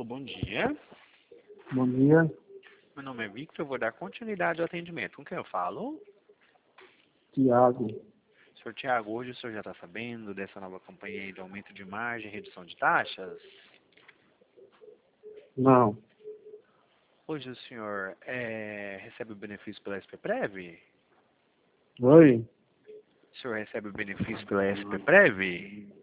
bom dia. Bom dia, Meu nome é Victor, eu vou dar continuidade ao atendimento. Com quem eu falo? Tiago. Senhor Tiago, hoje o senhor já está sabendo dessa nova campanha aí de aumento de margem e redução de taxas? Não, Hoje o senhor recebe o benefício pela SPPrev? oi? O senhor recebe o benefício pela SPPrev?